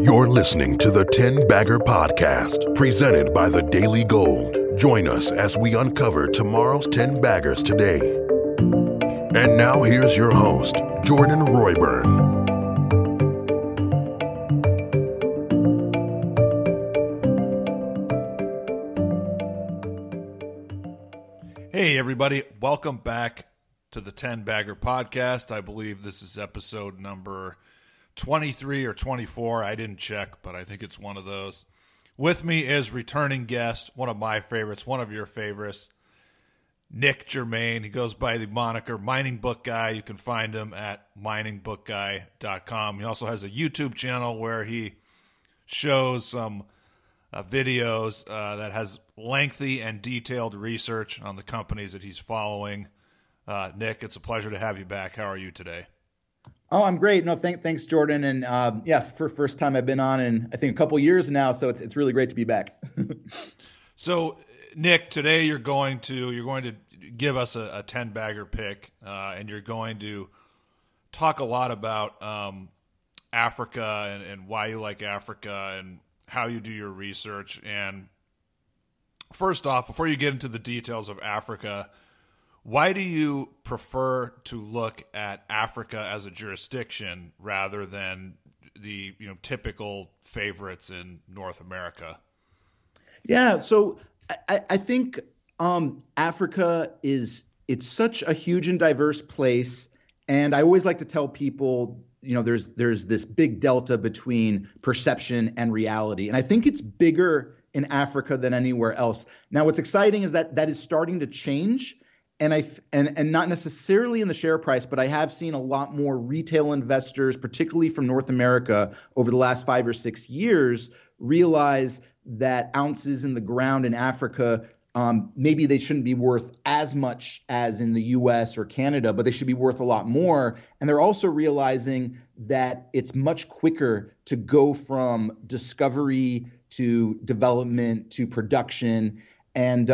You're listening to the 10 Bagger Podcast, presented by the Daily Gold. Join us as we uncover tomorrow's 10 baggers today. And now here's your host, Jordan Royburn. Hey everybody, welcome back to the 10 Bagger Podcast. I believe this is episode number 23 or 24. I didn't check, but I think it's one of those. With me is returning guest, one of my favorites, one of your favorites, Nick Germain. He goes by the moniker Mining Book Guy. You can find him at miningbookguy.com. He also has a YouTube channel where he shows some videos that has lengthy and detailed research on the companies that he's following. Nick, it's a pleasure to have you back. How are you today? Oh, I'm great. No, thanks, Jordan. And for first time I've been on in I think a couple years now, so it's really great to be back. So, Nick, today you're going to give us a 10-bagger pick, and you're going to talk a lot about Africa and why you like Africa and how you do your research. And first off, before you get into the details of Africa, why do you prefer to look at Africa as a jurisdiction rather than the typical favorites in North America? Yeah, so I think Africa it's such a huge and diverse place, and I always like to tell people, there's this big delta between perception and reality, and I think it's bigger in Africa than anywhere else. Now, what's exciting is that is starting to change. And not necessarily in the share price, but I have seen a lot more retail investors, particularly from North America, over the last 5 or 6 years, realize that ounces in the ground in Africa, maybe they shouldn't be worth as much as in the US or Canada, but they should be worth a lot more. And they're also realizing that it's much quicker to go from discovery to development to production, and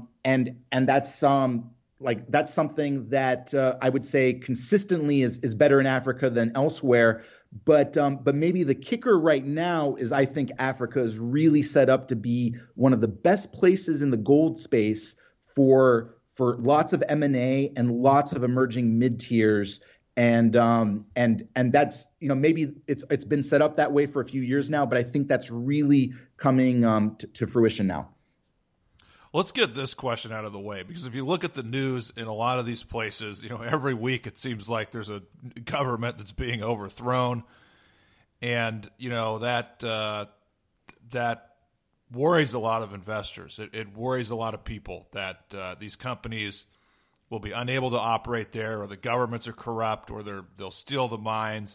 that's something that I would say consistently is better in Africa than elsewhere. But maybe the kicker right now is I think Africa is really set up to be one of the best places in the gold space for lots of M&A and lots of emerging mid-tiers. And that's, maybe it's been set up that way for a few years now, but I think that's really coming to fruition now. Let's get this question out of the way, because if you look at the news in a lot of these places, every week it seems like there's a government that's being overthrown, and that worries a lot of investors. It worries a lot of people that these companies will be unable to operate there, or the governments are corrupt, or they'll steal the mines.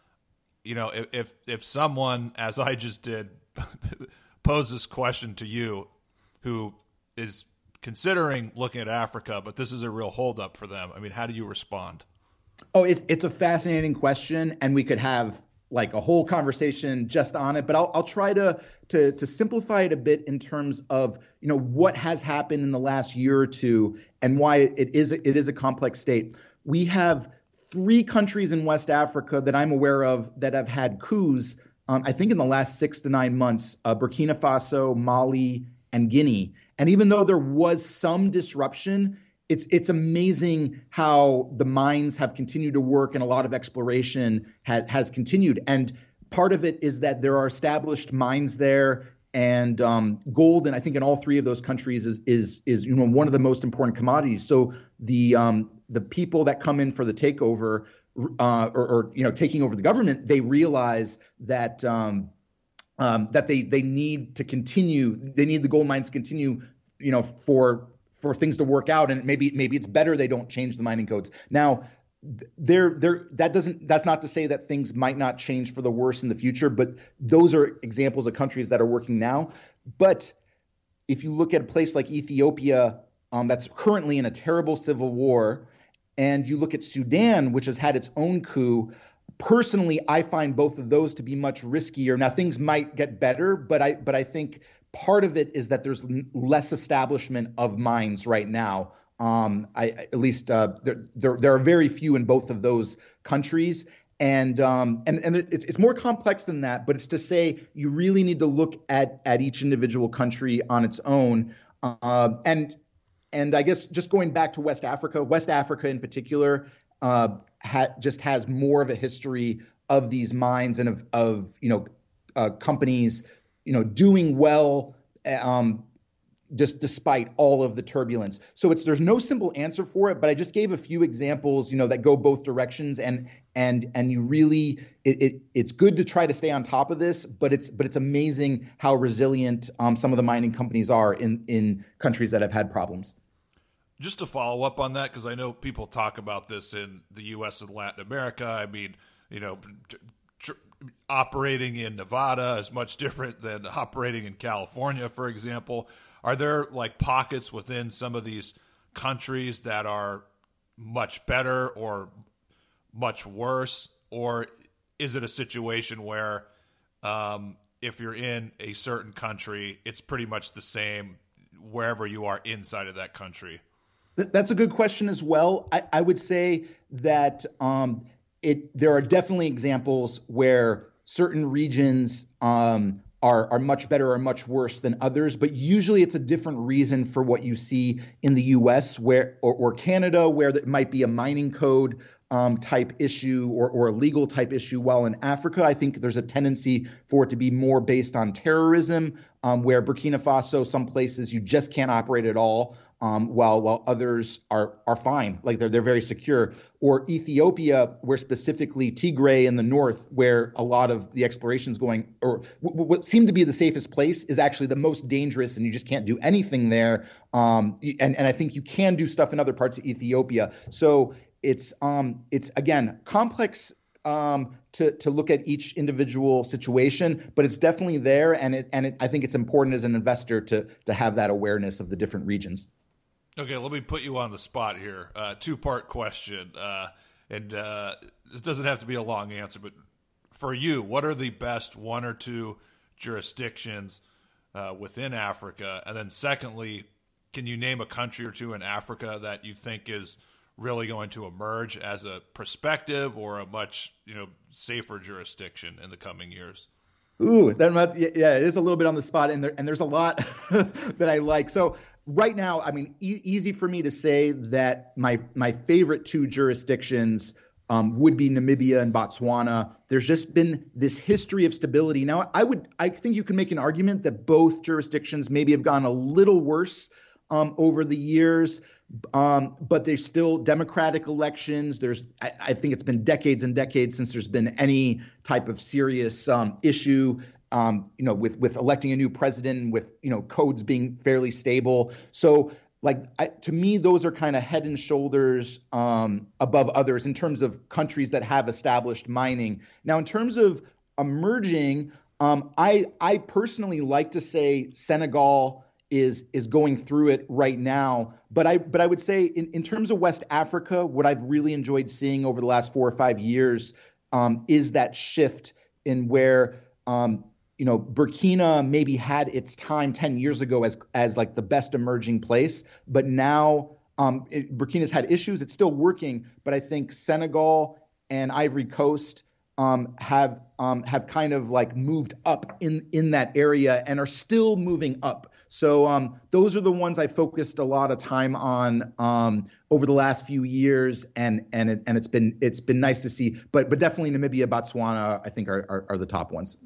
If someone, as I just did, pose this question to you, who is considering looking at Africa, but this is a real holdup for them, I mean, how do you respond? Oh, it's a fascinating question, and we could have like a whole conversation just on it, but I'll try to simplify it a bit in terms of what has happened in the last year or two and why it is a complex state. We have 3 countries in West Africa that I'm aware of that have had coups, I think in the last 6 to 9 months, Burkina Faso, Mali, and Guinea. And even though there was some disruption, it's amazing how the mines have continued to work and a lot of exploration has continued. And part of it is that there are established mines there, and gold, and I think in all 3 of those countries is one of the most important commodities. So the people that come in for the takeover or taking over the government, they realize that that they need to continue. They need the gold mines to continue, for things to work out. And maybe it's better they don't change the mining codes. Now, that's not to say that things might not change for the worse in the future, but those are examples of countries that are working now. But if you look at a place like Ethiopia, that's currently in a terrible civil war, and you look at Sudan, which has had its own coup, personally, I find both of those to be much riskier. Now, things might get better, but I think part of it is that there's less establishment of mines right now. There are very few in both of those countries, It's more complex than that, but it's to say you really need to look at each individual country on its own. And I guess just going back to West Africa in particular just has more of a history of these mines and of companies doing well just despite all of the turbulence. So there's no simple answer for it, but I just gave a few examples that go both directions, and you really it's good to try to stay on top of this, but it's amazing how resilient some of the mining companies are in countries that have had problems. Just to follow up on that, because I know people talk about this in the U.S. and Latin America. I mean, operating in Nevada is much different than operating in California, for example. Are there like pockets within some of these countries that are much better or much worse? Or is it a situation where if you're in a certain country, it's pretty much the same wherever you are inside of that country? That's a good question as well. I would say that there are definitely examples where certain regions are much better or much worse than others, but usually it's a different reason for what you see in the U.S. or Canada, where it might be a mining code type issue or a legal type issue, while in Africa, I think there's a tendency for it to be more based on terrorism, where Burkina Faso, some places you just can't operate at all, while others are fine, like they're very secure. Or Ethiopia, where specifically Tigray in the north, where a lot of the exploration is going, or what seemed to be the safest place is actually the most dangerous, and you just can't do anything there. And I think you can do stuff in other parts of Ethiopia. So it's again complex to look at each individual situation, but it's definitely there, and I think it's important as an investor to have that awareness of the different regions. Okay, let me put you on the spot here. Two-part question, and this doesn't have to be a long answer, but for you, what are the best one or two jurisdictions within Africa? And then secondly, can you name a country or two in Africa that you think is really going to emerge as a prospective or a much safer jurisdiction in the coming years? Ooh, it is a little bit on the spot, and there's a lot that I like. So right now, I mean, easy for me to say that my favorite two jurisdictions would be Namibia and Botswana. There's just been this history of stability. Now, I think you can make an argument that both jurisdictions maybe have gone a little worse over the years, but there's still democratic elections. I think it's been decades and decades since there's been any type of serious issue, with electing a new president, with codes being fairly stable. So, to me, those are kind of head and shoulders above others in terms of countries that have established mining. Now, in terms of emerging, I personally like to say Senegal is going through it right now. But I would say in terms of West Africa, what I've really enjoyed seeing over the last 4 or 5 years is that shift in where Burkina maybe had its time 10 years ago as like the best emerging place, but now Burkina's had issues. It's still working, but I think Senegal and Ivory Coast have kind of like moved up in that area and are still moving up. So those are the ones I focused a lot of time on over the last few years, and it's been nice to see. But definitely Namibia, Botswana, I think are the top ones.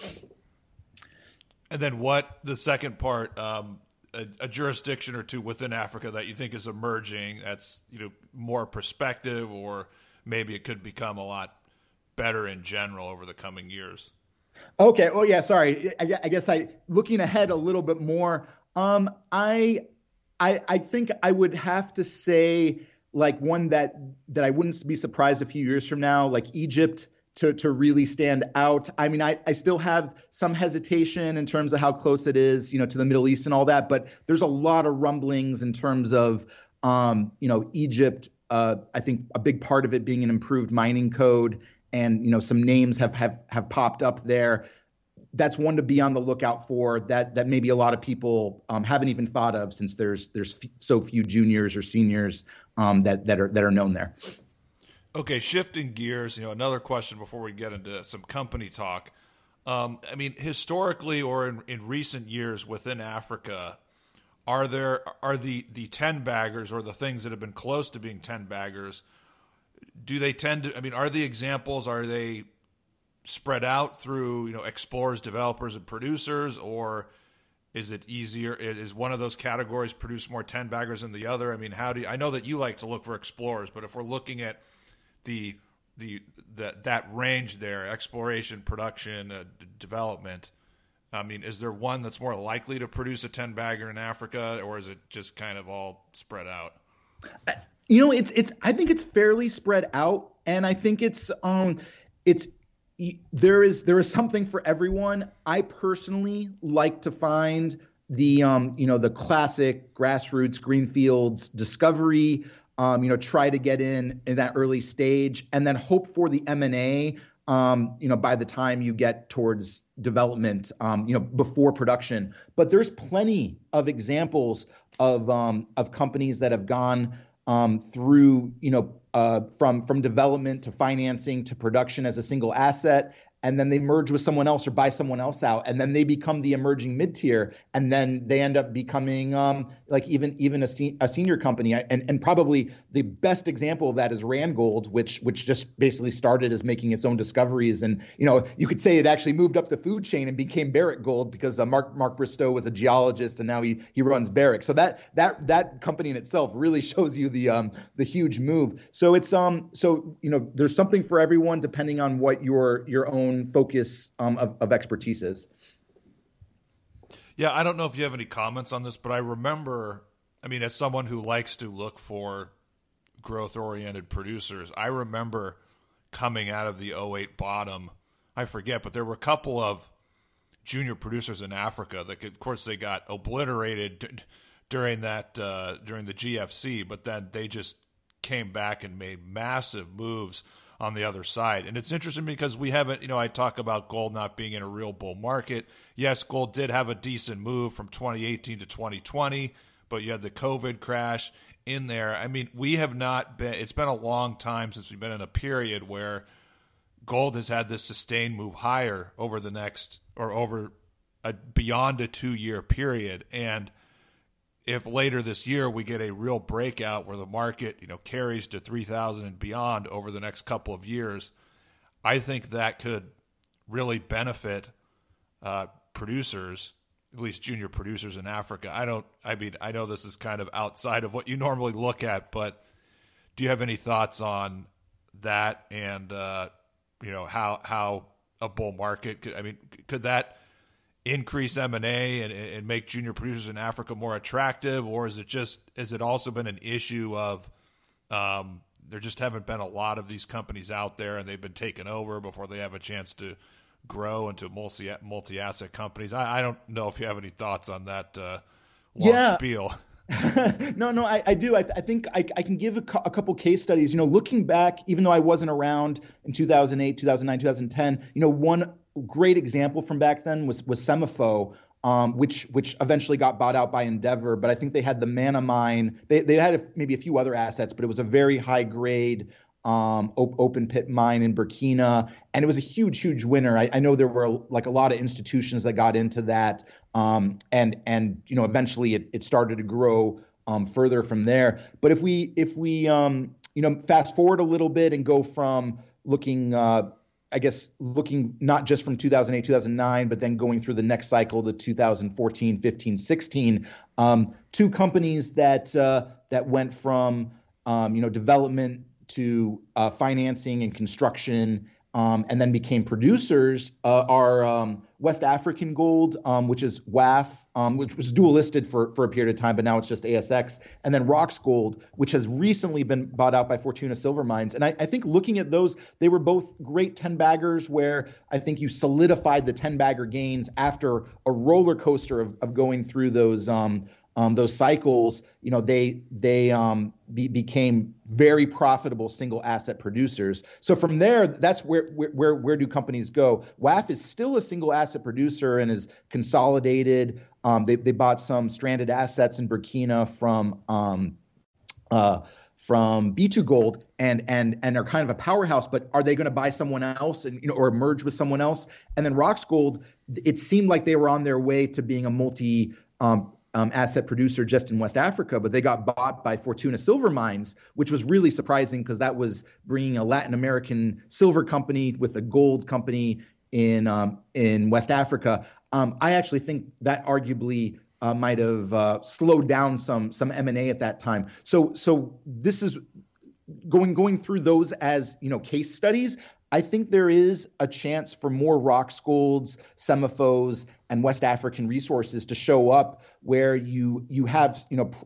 And then what the second part, a jurisdiction or two within Africa that you think is emerging that's more prospective, or maybe it could become a lot better in general over the coming years? Okay. Oh yeah. Sorry. I guess looking ahead a little bit more. I think I would have to say like one that I wouldn't be surprised a few years from now, like Egypt, to really stand out. I mean, I still have some hesitation in terms of how close it is, to the Middle East and all that, but there's a lot of rumblings in terms of, Egypt. I think a big part of it being an improved mining code. And some names have popped up there. That's one to be on the lookout for. That maybe a lot of people haven't even thought of, since there's so few juniors or seniors that are known there. Okay, shifting gears, another question before we get into some company talk. Historically or in recent years within Africa, are the 10 baggers or the things that have been close to being 10 baggers, do they tend to, are the examples, are they spread out through, explorers, developers, and producers, or is it easier? Is one of those categories produce more 10 baggers than the other? I know that you like to look for explorers, but if we're looking at that range there, exploration, production, development, is there one that's more likely to produce a 10 bagger in Africa, or is it just kind of all spread out? I think it's fairly spread out, and I think there is something for everyone. I personally like to find the classic grassroots greenfields discovery, try to get in that early stage, and then hope for the M&A, by the time you get towards development, before production. But there's plenty of examples of companies that have gone through, from development to financing to production as a single asset, and then they merge with someone else or buy someone else out, and then they become the emerging mid-tier, and then they end up becoming even a senior company. And probably the best example of that is Randgold, which just basically started as making its own discoveries, and you could say it actually moved up the food chain and became Barrick Gold because Mark Bristow was a geologist, and now he runs Barrick. So that company in itself really shows you the huge move. So it's there's something for everyone depending on what your own focus of expertise is. Yeah, I don't know if you have any comments on this, but I remember, as someone who likes to look for growth-oriented producers, I remember coming out of the 2008 bottom, I forget, but there were a couple of junior producers in Africa that, of course, they got obliterated during the GFC, but then they just came back and made massive moves on the other side. And it's interesting because we haven't, I talk about gold not being in a real bull market. Yes, gold did have a decent move from 2018 to 2020, but you had the COVID crash in there. We have not been, it's been a long time since we've been in a period where gold has had this sustained move higher over the next, or over beyond a 2-year period. And if later this year we get a real breakout where the market, carries to 3,000 and beyond over the next couple of years, I think that could really benefit producers, at least junior producers in Africa. I know this is kind of outside of what you normally look at, but do you have any thoughts on that and how a bull market could that increase M&A and make junior producers in Africa more attractive, or has it also been an issue of there just haven't been a lot of these companies out there and they've been taken over before they have a chance to grow into multi-asset companies? I don't know if you have any thoughts on that long spiel. No, I do. I think I can give a couple case studies. Looking back, even though I wasn't around in 2008, 2009, 2010, one great example from back then was Semifo, which eventually got bought out by Endeavor. But I think they had the Mana Mine. They had maybe a few other assets, but it was a very high grade open pit mine in Burkina, and it was a huge winner. I know there were a lot of institutions that got into that, and eventually it started to grow further from there. But if we fast forward a little bit and go from looking not just from 2008, 2009, but then going through the next cycle to 2014, 15, 16, two companies that went from development to financing and construction, and then became producers are West African Gold, which is WAF, which was dual listed for a period of time, but now it's just ASX, and then Rox Gold, which has recently been bought out by Fortuna Silver Mines. And I think looking at those, they were both great 10 baggers where I think you solidified the 10 bagger gains after a roller coaster of going through those cycles. They became very profitable single asset producers. So from there, that's where do companies go? WAF is still a single asset producer and is consolidated. They bought some stranded assets in Burkina from B2Gold and are kind of a powerhouse, but are they going to buy someone else and or merge with someone else? And then Roxgold, it seemed like they were on their way to being a multi asset producer just in West Africa, but they got bought by Fortuna Silver Mines, which was really surprising because that was bringing a Latin American silver company with a gold company in West Africa. I actually think that arguably might have slowed down some M&A at that time. So this is going through those as case studies. I think there is a chance for more Roxgolds, Semafos, and West African resources to show up where you have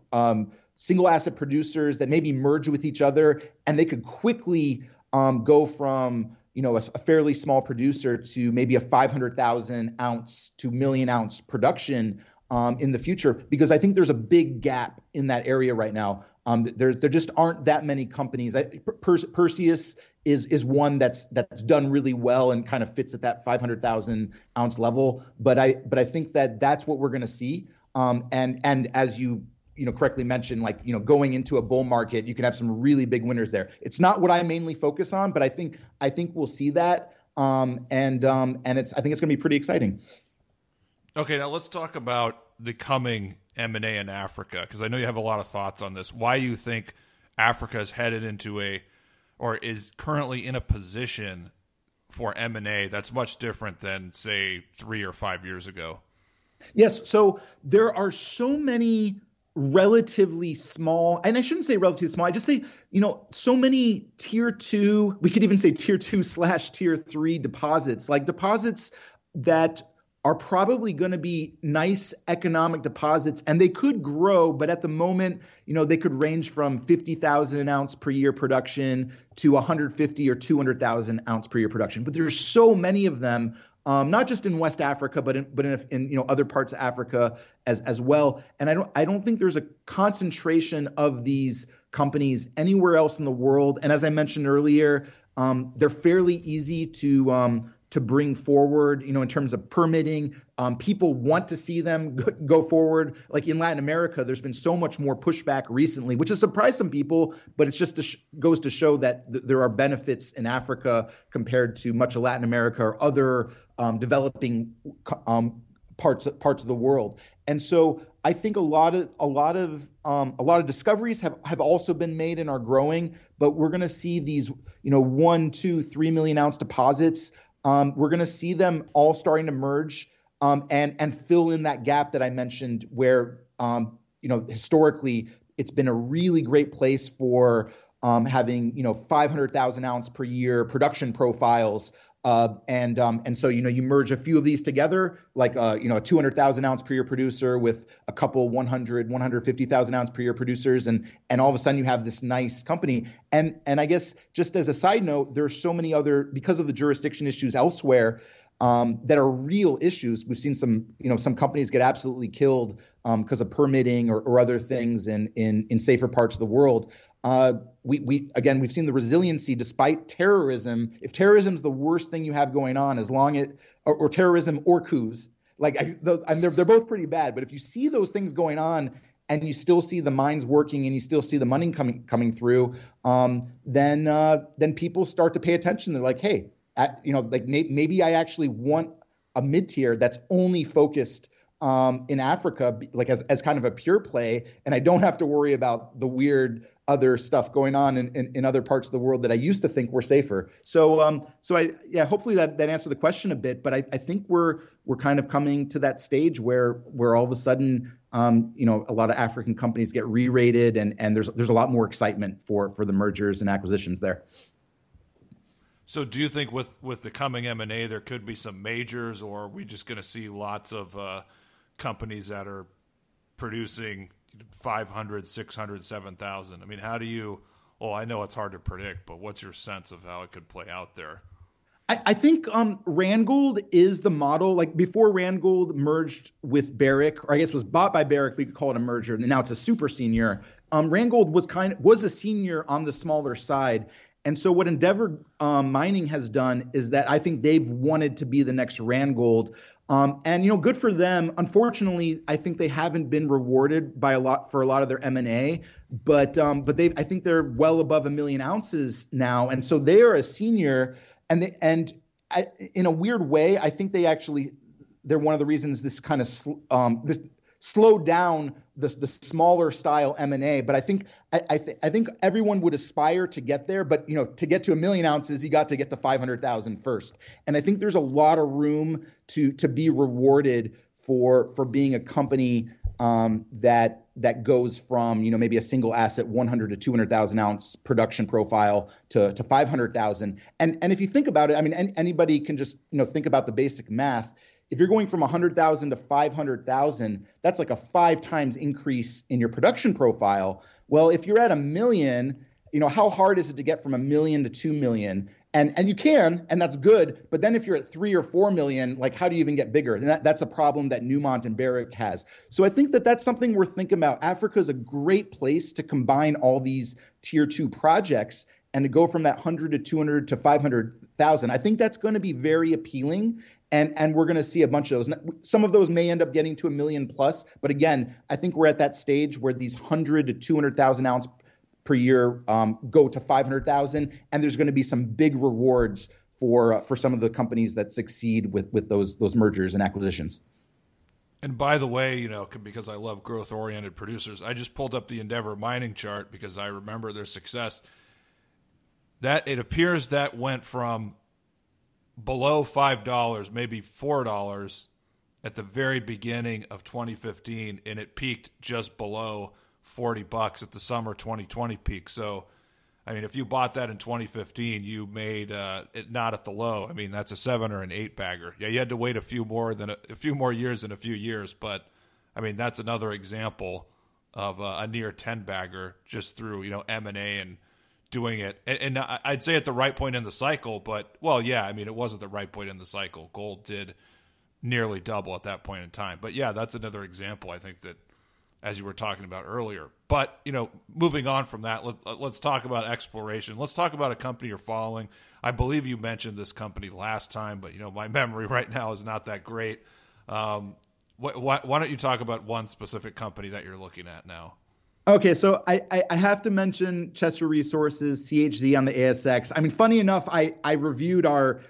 single asset producers that maybe merge with each other, and they could quickly go from a fairly small producer to maybe a 500,000 ounce to million ounce production in the future, because I think there's a big gap in that area right now. There just aren't that many companies. Perseus is one that's done really well and kind of fits at that 500,000 ounce level. But I think that's what we're going to see. And as you correctly mentioned, going into a bull market, you can have some really big winners there. It's not what I mainly focus on, but I think we'll see that. I think it's going to be pretty exciting. Okay, now let's talk about the coming M&A in Africa, because I know you have a lot of thoughts on this. Why you think Africa is headed into or is currently in a position for M&A that's much different than, say, 3 or 5 years ago? Yes, so there are so many relatively small, and I shouldn't say relatively small, I just say, so many tier 2, we could even say tier 2/tier 3 deposits, like deposits that are probably going to be nice economic deposits, and they could grow, but at the moment, they could range from 50,000 ounce per year production to 150 or 200,000 ounce per year production. But there's so many of them, not just in West Africa, but in other parts of Africa as well. And I don't think there's a concentration of these companies anywhere else in the world. And as I mentioned earlier, they're fairly easy to bring forward, in terms of permitting. People want to see them go forward. Like in Latin America, there's been so much more pushback recently, which has surprised some people, but it's just goes to show that there are benefits in Africa compared to much of Latin America or other developing parts of the world. And so I think a lot of discoveries have also been made and are growing, but we're going to see these 1, 2, 3 million ounce deposits. We're going to see them all starting to merge and fill in that gap that I mentioned where, historically it's been a really great place for having, 500,000 ounce per year production profiles. And so, you merge a few of these together, like, a 200,000 ounce per year producer with a couple 150,000 ounce per year producers. And all of a sudden you have this nice company. And I guess just as a side note, there's so many other, because of the jurisdiction issues elsewhere, that are real issues. We've seen some companies get absolutely killed because of permitting or other things in safer parts of the world. We've seen the resiliency despite terrorism. If terrorism is the worst thing you have going on, or terrorism or coups, they're both pretty bad. But if you see those things going on and you still see the mines working and you still see the money coming through, then people start to pay attention. They're like, hey, maybe I actually want a mid-tier that's only focused in Africa, like as kind of a pure play, and I don't have to worry about the weird other stuff going on in other parts of the world that I used to think were safer. So hopefully that answered the question a bit, but I think we're kind of coming to that stage where all of a sudden, a lot of African companies get re-rated and there's a lot more excitement for the mergers and acquisitions there. So do you think with the coming M&A, there could be some majors, or are we just going to see lots of companies that are producing 500, 600, 7,000? I mean, I know it's hard to predict, but what's your sense of how it could play out there? I think Randgold is the model. Like before Randgold merged with Barrick, or I guess was bought by Barrick, we could call it a merger, and now it's a super senior. Randgold was a senior on the smaller side. And so what Endeavour Mining has done is that I think they've wanted to be the next Randgold. And good for them. Unfortunately, I think they haven't been rewarded by for a lot of their M&A, but I think they're well above 1 million ounces now, and so they are a senior. In a weird way, I think they're one of the reasons this kind of this slowed down the smaller style M&A. But I think everyone would aspire to get there. But to get to 1 million ounces, you got to get to 500,000 first. And I think there's a lot of room to be rewarded for being a company that goes from maybe a single asset 100 to 200,000 ounce production profile to 500,000. And if you think about it, I mean, anybody can just think about the basic math. If you're going from 100,000 to 500,000, that's like a 5 times increase in your production profile. Well, if you're at 1 million, how hard is it to get from 1 million to 2 million? And you can, and that's good. But then if you're at 3 or 4 million, like how do you even get bigger? And that's a problem that Newmont and Barrick has. So I think that's something worth thinking about. Africa is a great place to combine all these tier 2 projects and to go from that 100 to 200 to 500,000. I think that's going to be very appealing. And we're going to see a bunch of those. Some of those may end up getting to 1 million plus. But again, I think we're at that stage where these 100 to 200,000 ounce per year go to 500,000. And there's going to be some big rewards for some of the companies that succeed with those mergers and acquisitions. And by the way, because I love growth-oriented producers, I just pulled up the Endeavor mining chart because I remember their success. That it appears that went from below $5, maybe $4 at the very beginning of 2015, and it peaked just below $40 at the summer 2020 peak. So, I mean, if you bought that in 2015, you made it not at the low. I mean, that's a 7 or an 8 bagger. Yeah, you had to wait a few more years than a few years, but I mean, that's another example of a near 10 bagger just through M&A and doing it, and I'd say at the right point in the cycle, but, well, yeah, I mean, it wasn't the right point in the cycle. Gold did nearly double at that point in time. But, yeah, that's another example, I think, that, as you were talking about earlier. But, moving on from that, let's talk about exploration. Let's talk about a company you're following. I believe you mentioned this company last time, but, my memory right now is not that great. Why don't you talk about one specific company that you're looking at now? Okay, so I have to mention Chesser Resources, CHZ on the ASX. I mean, funny enough, I reviewed our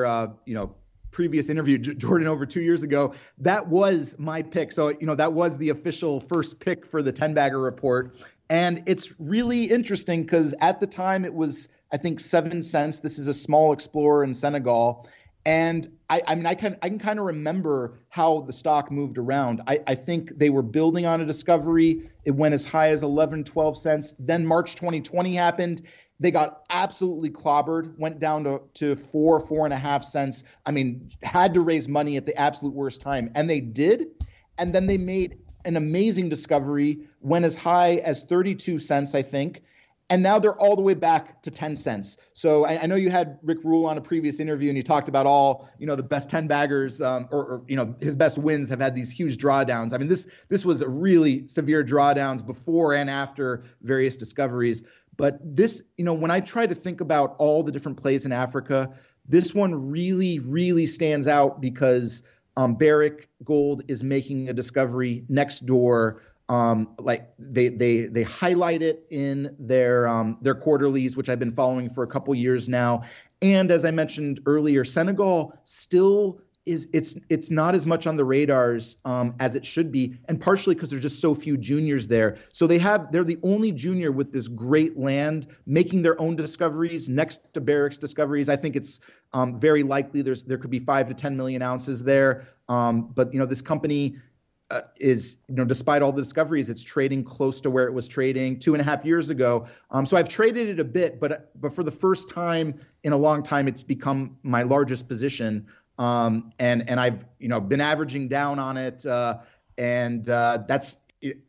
previous interview, Jordan, over 2 years ago. That was my pick. So, that was the official first pick for the 10-bagger report. And it's really interesting because at the time it was, I think, 7 cents. This is a small explorer in Senegal. And I can kind of remember how the stock moved around. I think they were building on a discovery. It went as high as 11, 12 cents. Then March 2020 happened. They got absolutely clobbered, went down to 4.5 cents. I mean, had to raise money at the absolute worst time. And they did. And then they made an amazing discovery, went as high as 32 cents, I think. And now they're all the way back to 10 cents. So I know you had Rick Rule on a previous interview, and you talked about all, the best 10 baggers or his best wins have had these huge drawdowns. I mean, this was a really severe drawdowns before and after various discoveries. But this, when I try to think about all the different plays in Africa, this one really, really stands out because Barrick Gold is making a discovery next door. Like they highlight it in their quarterlies, which I've been following for a couple years now. And as I mentioned earlier, Senegal still it's not as much on the radars as it should be, and partially because there's just so few juniors there. So they're the only junior with this great land making their own discoveries next to Barrick's discoveries. I think it's very likely there could be 5 to 10 million ounces there. But this company is, despite all the discoveries, it's trading close to where it was trading 2.5 years ago. So I've traded it a bit, but for the first time in a long time, it's become my largest position. And I've, been averaging down on it. And that's,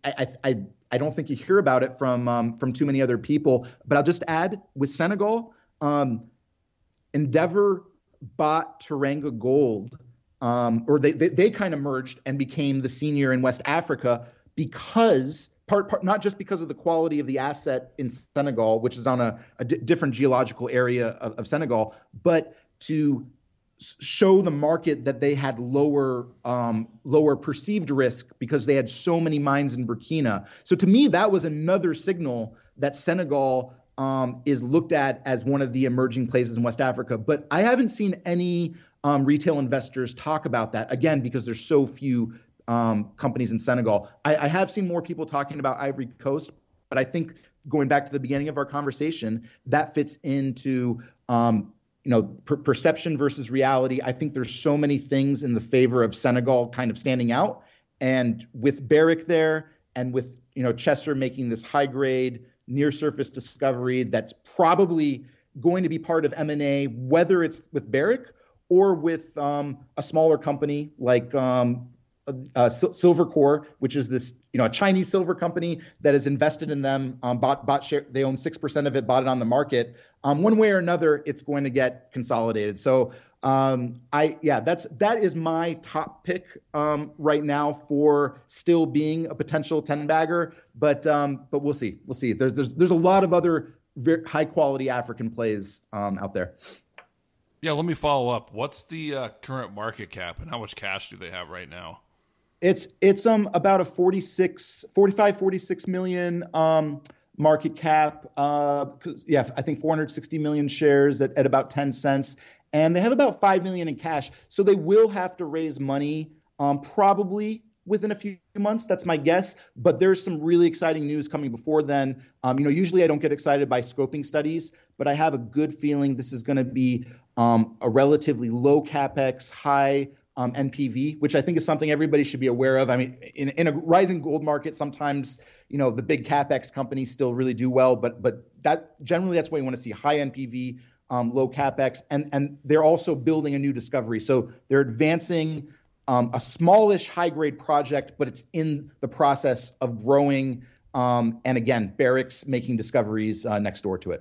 I don't think you hear about it from too many other people, but I'll just add with Senegal, Endeavor bought Teranga Gold, or they kind of merged and became the senior in West Africa because not just because of the quality of the asset in Senegal, which is on a different geological area of Senegal, but to show the market that they had lower perceived risk because they had so many mines in Burkina. So to me, that was another signal that Senegal is looked at as one of the emerging places in West Africa. But I haven't seen any retail investors talk about that, again, because there's so few companies in Senegal. I have seen more people talking about Ivory Coast, but I think going back to the beginning of our conversation, that fits into perception versus reality. I think there's so many things in the favor of Senegal kind of standing out. And with Barrick there and with, Chesser making this high grade near surface discovery, that's probably going to be part of M&A, whether it's with Barrick or with a smaller company like Silvercore, which is this, a Chinese silver company that has invested in them, bought share. They own 6% of it, bought it on the market. One way or another, it's going to get consolidated. So that is my top pick right now for still being a potential 10-bagger. But we'll see. We'll see. There's a lot of other very high quality African plays out there. Yeah, let me follow up. What's the current market cap and how much cash do they have right now? It's about a 46 million market cap. I think 460 million shares at about 10 cents, and they have about 5 million in cash. So they will have to raise money probably within a few months. That's my guess. But there's some really exciting news coming before then. Usually I don't get excited by scoping studies, but I have a good feeling this is going to be a relatively low capex, high NPV, which I think is something everybody should be aware of. I mean, in a rising gold market, sometimes, the big CapEx companies still really do well, but that's what you want to see: high NPV, low CapEx, and they're also building a new discovery. So they're advancing a smallish high grade project, but it's in the process of growing. And again, Barrick's making discoveries next door to it.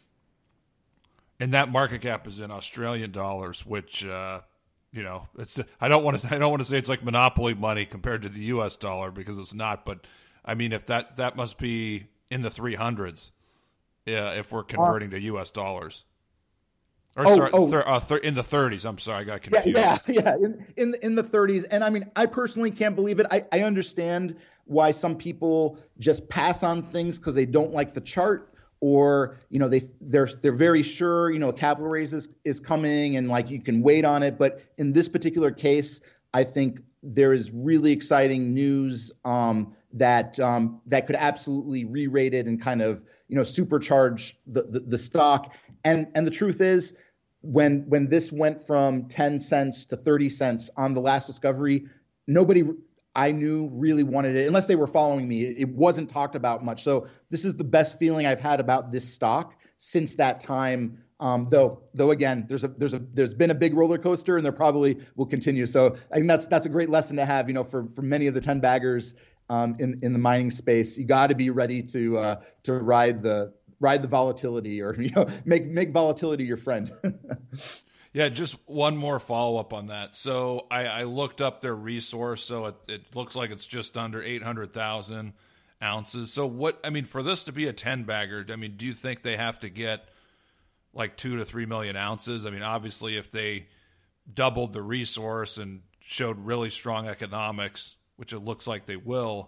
And that market cap is in Australian dollars, which it's I don't want to say it's like monopoly money compared to the U.S. dollar, because it's not. But I mean, if that must be in the 300s, if we're converting to U.S. dollars. In the 30s. I'm sorry, I got confused. Yeah. In the 30s, and I mean, I personally can't believe it. I understand why some people just pass on things because they don't like the chart. Or they're very sure a capital raise is coming and like you can wait on it. But in this particular case, I think there is really exciting news that could absolutely re-rate it and kind of supercharge the stock. And the truth is, when this went from 10 cents to 30 cents on the last discovery, nobody I knew really wanted it, unless they were following me. It wasn't talked about much. So this is the best feeling I've had about this stock since that time. Though again, there's been a big roller coaster, and there probably will continue. So I think that's a great lesson to have. For many of the 10 baggers in the mining space, you got to be ready to ride the volatility, or make volatility your friend. Yeah, just one more follow-up on that. So I looked up their resource, so it looks like it's just under 800,000 ounces. So for this to be a 10-bagger, do you think they have to get like 2 to 3 million ounces? I mean, obviously, if they doubled the resource and showed really strong economics, which it looks like they will,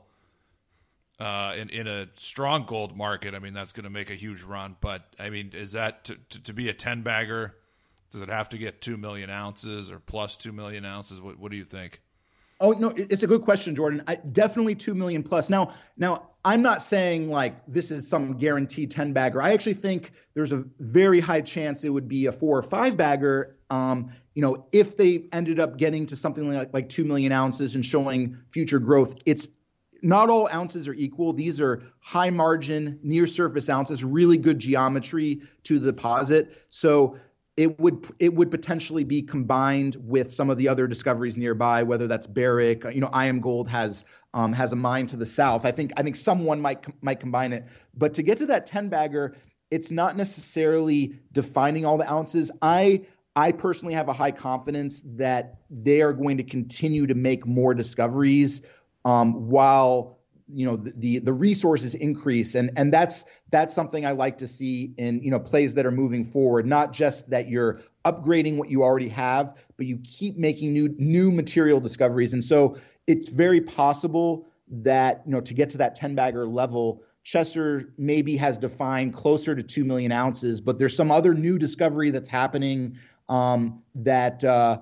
in a strong gold market, that's going to make a huge run. But, is that to be a 10-bagger? Does it have to get 2 million ounces or plus 2 million ounces? What do you think? Oh, no, it's a good question, Jordan. Definitely 2 million plus. Now, I'm not saying like this is some guaranteed 10-bagger. I actually think there's a very high chance it would be a 4 or 5-bagger. If they ended up getting to something like 2 million ounces and showing future growth. It's not all ounces are equal. These are high margin, near surface ounces, really good geometry to the deposit. So it would potentially be combined with some of the other discoveries nearby, whether that's Barrick. IAMGOLD has a mine to the south. I think someone might combine it. But to get to that 10-bagger, it's not necessarily defining all the ounces. I personally have a high confidence that they are going to continue to make more discoveries while the resources increase, and that's something I like to see in plays that are moving forward. Not just that you're upgrading what you already have, but you keep making new material discoveries. And so it's very possible that to get to that 10-bagger level, Chesser maybe has defined closer to 2 million ounces, but there's some other new discovery that's happening that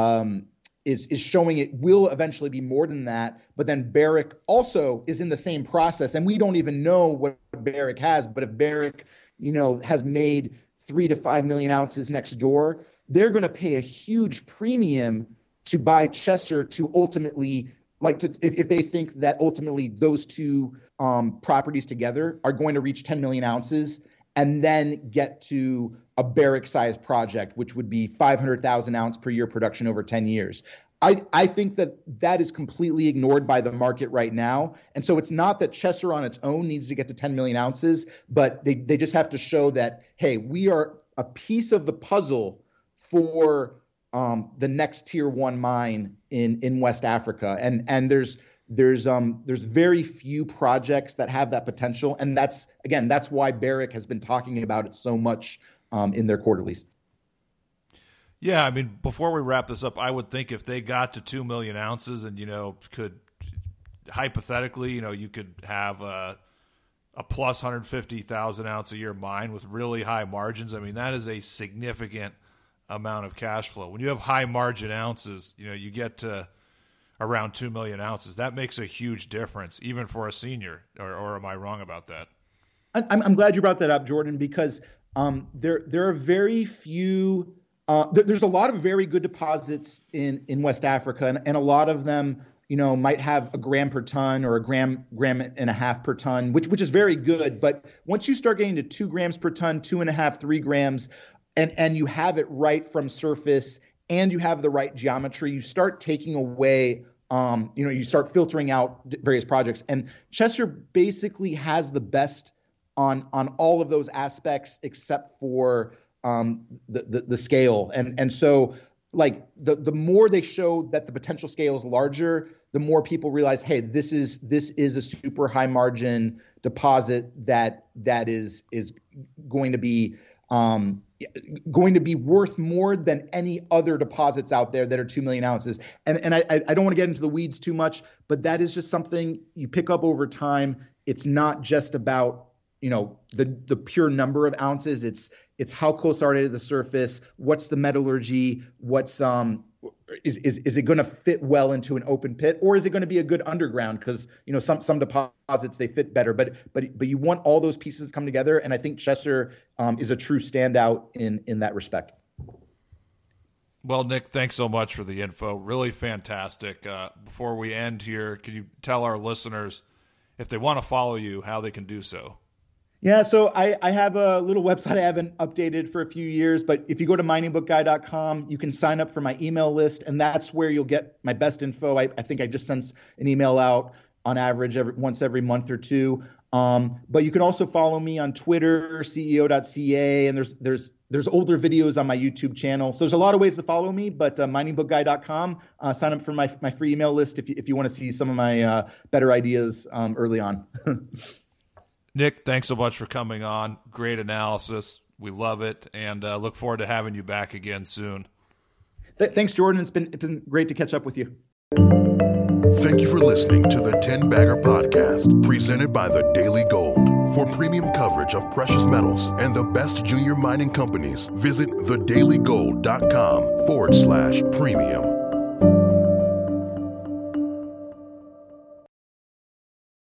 is showing it will eventually be more than that. But then Barrick also is in the same process, and we don't even know what Barrick has. But if Barrick, has made 3 to 5 million ounces next door, they're going to pay a huge premium to buy Chesser to ultimately, if they think that ultimately those two properties together are going to reach 10 million ounces and then get to a Barrick-sized project, which would be 500,000 ounce per year production over 10 years. I think that is completely ignored by the market right now. And so it's not that Chesser on its own needs to get to 10 million ounces, but they just have to show that, hey, we are a piece of the puzzle for the next tier one mine in West Africa. And there's very few projects that have that potential. And that's why Barrick has been talking about it so much in their quarterlies. Yeah, I mean, before we wrap this up, I would think if they got to 2 million ounces and, could hypothetically, you could have a plus 150,000 ounce a year mine with really high margins. I mean, that is a significant amount of cash flow. When you have high margin ounces, you get to around 2 million ounces. That makes a huge difference, even for a senior. Or am I wrong about that? I'm glad you brought that up, Jordan, because there are very few. There's a lot of very good deposits in West Africa, and a lot of them, might have a gram per ton or a gram and a half per ton, which is very good. But once you start getting to 2 grams per ton, 2.5, 3 grams, and you have it right from surface, and you have the right geometry, you start taking away, you start filtering out various projects. And Chesser basically has the best on all of those aspects except for the scale. And so the more they show that the potential scale is larger, the more people realize, hey, this is a super high margin deposit that is going to be worth more than any other deposits out there that are 2 million ounces. And I don't want to get into the weeds too much, but that is just something you pick up over time. It's not just about the pure number of ounces. It's how close are they to the surface? What's the metallurgy? What's is it going to fit well into an open pit, or is it going to be a good underground? Because some deposits they fit better, but you want all those pieces to come together. And I think Chesser is a true standout in that respect. Well, Nick, thanks so much for the info. Really fantastic. Before we end here, can you tell our listeners if they want to follow you, how they can do so? Yeah, so I have a little website I haven't updated for a few years, but if you go to miningbookguy.com, you can sign up for my email list, and that's where you'll get my best info. I think I just send an email out on average once every month or two. But you can also follow me on Twitter, ceo.ca, and there's older videos on my YouTube channel. So there's a lot of ways to follow me, but miningbookguy.com, sign up for my free email list if you want to see some of my better ideas early on. Nick, thanks so much for coming on. Great analysis. We love it, and look forward to having you back again soon. Thanks, Jordan. It's been great to catch up with you. Thank you for listening to the 10 Bagger Podcast, presented by the Daily Gold. For premium coverage of precious metals and the best junior mining companies, visit thedailygold.com/premium.